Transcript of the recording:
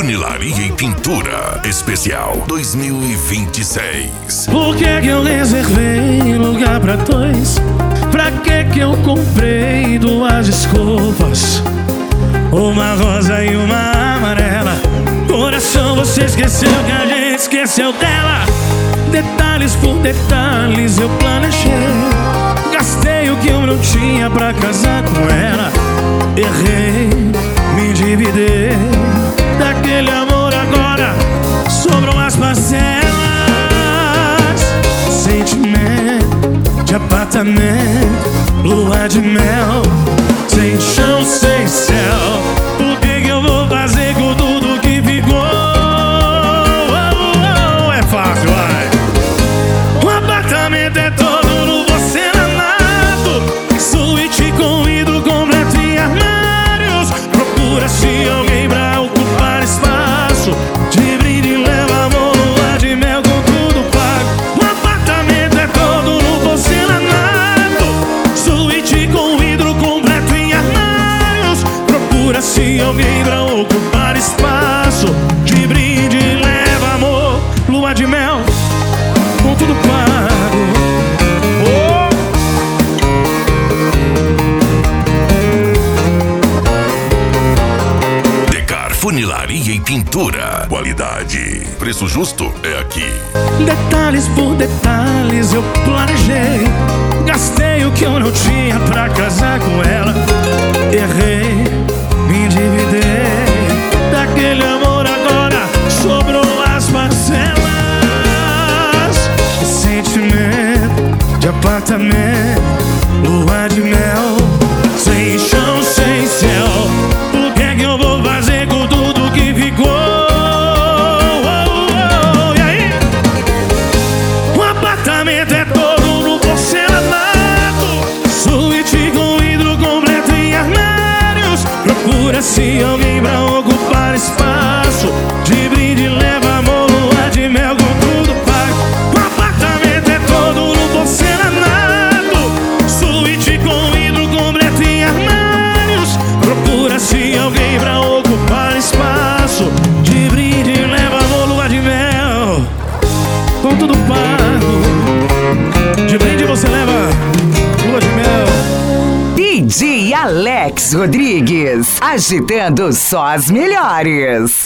Funilaria e Pintura Especial 2026. Por que eu reservei lugar pra dois? Pra que eu comprei duas escovas? Uma rosa e uma amarela. Coração, você esqueceu que a gente esqueceu dela. Detalhes por detalhes eu planejei. Gastei o que eu não tinha pra casar com ela. Errei, me endividei. Daquele amor agora sobram as parcelas. Sentimento de apartamento, lua de mel, sem chão, sem céu. O que eu vou fazer com tudo que ficou? É fácil, vai. O apartamento é todo no porcelanato, suíte com vidro completo e armários. Procura-se alguém pra ocupar espaço. De brinde leva amor, lua de mel com tudo pago. O apartamento é todo no porcelanato, suíte com vidro completo em armários. Procura-se alguém pra ocupar espaço. De brinde leva amor, lua de mel com tudo pago. Decar Funilaria e Pintura. Qualidade, preço justo é aqui. Detalhes por detalhes eu planejei. Gastei o que eu não tinha pra casar com ela. Errei, me endividei. Daquele amor agora sobrou as parcelas. Sentimento de apartamento, lua de mel, sem chão, sem céu. O que eu vou fazer com tudo que ficou? E aí? O apartamento é todo no porcelanato, suíte com vidro completo em armários. Procura-se alguém pra ocupar espaço. De brinde leva amor, lua de mel com tudo pago. O apartamento é todo no porcelanato, suíte com vidro completo em armários. Procura-se alguém pra ocupar espaço. De brinde leva amor, lua de mel com tudo pago. De brinde você leva lua de mel. DJ Alex Rodrigues, agitando só as melhores.